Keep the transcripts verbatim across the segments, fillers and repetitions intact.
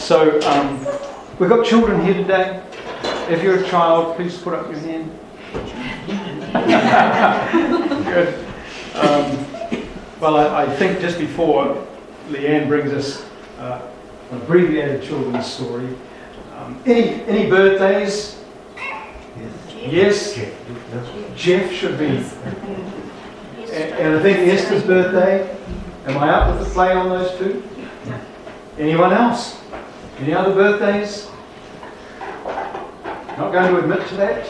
So um, we've got children here today. If you're a child, please put up your hand. Good. Um, well, I, I think just before Leanne brings us uh, an abbreviated children's story, um, any any birthdays? Yes. Yes. Jeff should be. And, and I think Esther's birthday. Am I up with the play on those two? Anyone else? Any other birthdays? Not going to admit to that?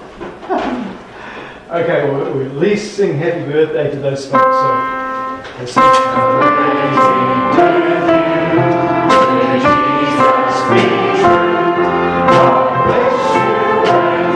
Okay, well, we'll at least sing happy birthday to those folks. So, let's sing happy birthday to you. May Jesus be true. God bless you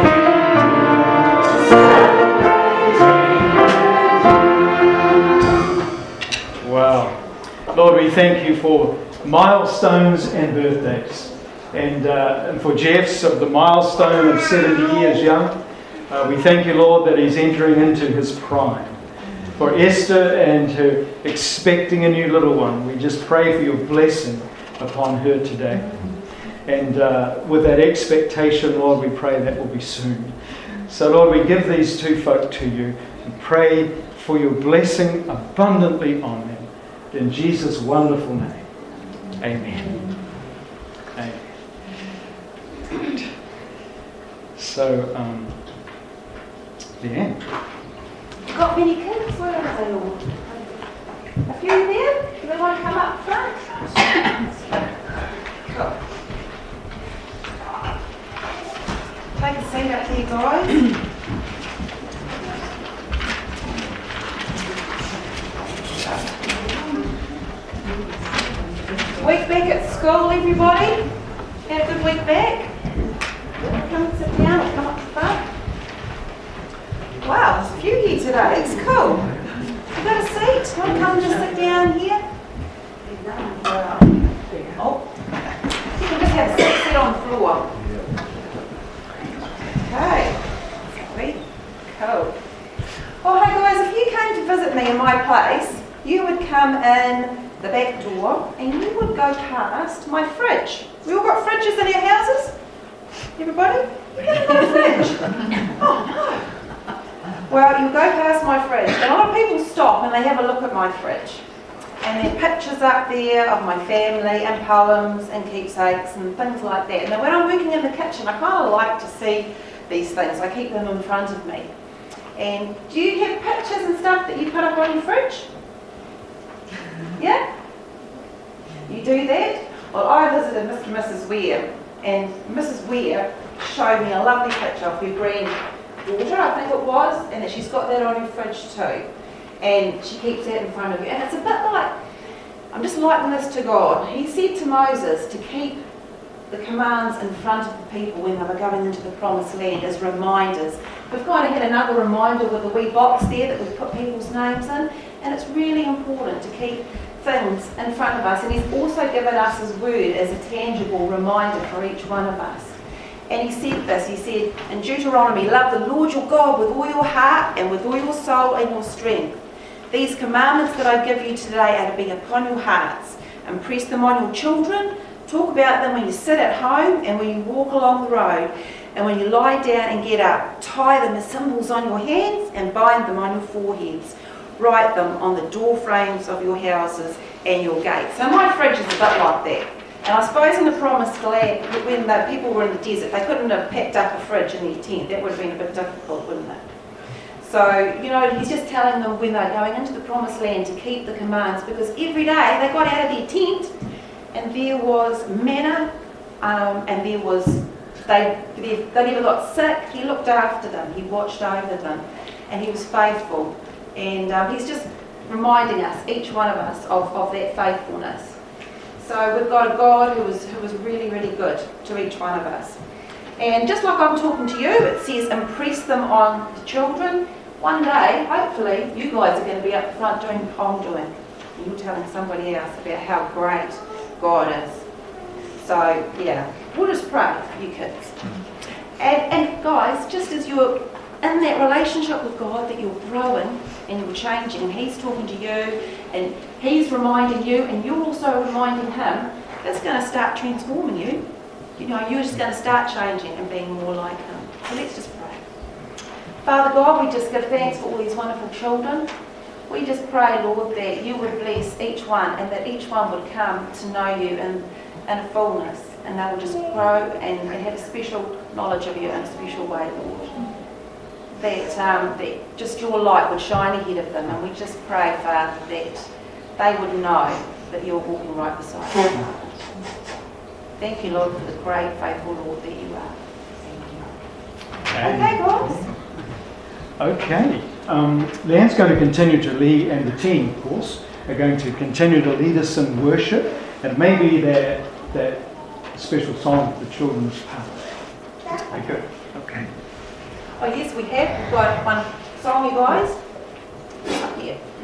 and you. Wow. Lord, we thank you for milestones and birthdays. And, uh, and for Jeff's of the milestone of seventy years young. Uh, we thank you, Lord, that he's entering into his prime. For Esther and her expecting a new little one, we just pray for your blessing upon her today. And uh, with that expectation, Lord, we pray that will be soon. So, Lord, we give these two folk to you and pray for your blessing abundantly on them. In Jesus' wonderful name. Amen. Amen. So, um, Leanne. Got many kids? Where are they all? A few there? Do they want to come up front? Cool. Take a seat up here, guys. Week back at school, everybody? Had a good week back? Come and sit down or come up the front. Wow, there's a few here today. It's cool. You got a seat? Want to come and just sit down here? Oh, you can just have a seat, sit on the floor. Okay. Sweet. Cool. Oh, hey guys, if you came to visit me in my place, you would come in the back door and you would go past my fridge. We all got fridges in our houses? Everybody? You haven't got a fridge? Oh, no. Well, you go past my fridge, and a lot of people stop and they have a look at my fridge. And there are pictures up there of my family and poems and keepsakes and things like that. Now, when I'm working in the kitchen, I kind of like to see these things. I keep them in front of me. And do you have pictures and stuff that you put up on your fridge? Yeah? You do that? Well, I visited Mister and Missus Ware, and Missus Ware showed me a lovely picture of her granddaughter, I think it was, and that she's got that on her fridge too. And she keeps that in front of her. And it's a bit like, I'm just likening this to God. He said to Moses to keep the commands in front of the people when they were going into the promised land as reminders. We've kind of had another reminder with a wee box there that we've put people's names in, and it's really important to keep things in front of us. And he's also given us his word as a tangible reminder for each one of us. And he said this, he said in Deuteronomy, love the Lord your God with all your heart and with all your soul and your strength. These commandments that I give you today are to be upon your hearts. Impress them on your children. Talk about them when you sit at home and when you walk along the road. And when you lie down and get up, tie them as symbols on your hands and bind them on your foreheads. Write them on the door frames of your houses and your gates. So my fridge is a bit like that. And I suppose in the promised land, when the people were in the desert, they couldn't have packed up a fridge in their tent. That would have been a bit difficult, wouldn't it? So, you know, he's just telling them when they're going into the promised land to keep the commands, because every day they got out of their tent and there was manna, um, and there was, they, they, they never got sick. He looked after them, he watched over them, and he was faithful. And um, he's just reminding us, each one of us, of, of that faithfulness. So we've got a God who was, who was really, really good to each one of us. And just like I'm talking to you, it says impress them on the children. One day, hopefully, you guys are going to be up front doing what I'm doing. And you're telling somebody else about how great God is. So, yeah, we'll just pray for you kids. And, and guys, just as you're in that relationship with God, that you're growing and you're changing, and He's talking to you, and He's reminding you, and you're also reminding Him it's going to start transforming you. You know, you're just going to start changing and being more like him. So let's just pray. Father God, we just give thanks for all these wonderful children. We just pray, Lord, that you would bless each one and that each one would come to know you in, in a fullness, and they will just grow and, and have a special knowledge of you in a special way, Lord. That, um, that just your light would shine ahead of them, and we just pray, Father, that they would know that you're walking right beside them. Thank you, Lord, for the great, faithful Lord that you are. Okay, guys. Okay. Um, Leanne's going to continue to lead, and the team, of course, are going to continue to lead us in worship, and maybe that that special song for the children's part. Okay. Okay. Oh yes, we have. We've got one song, you guys. Up here.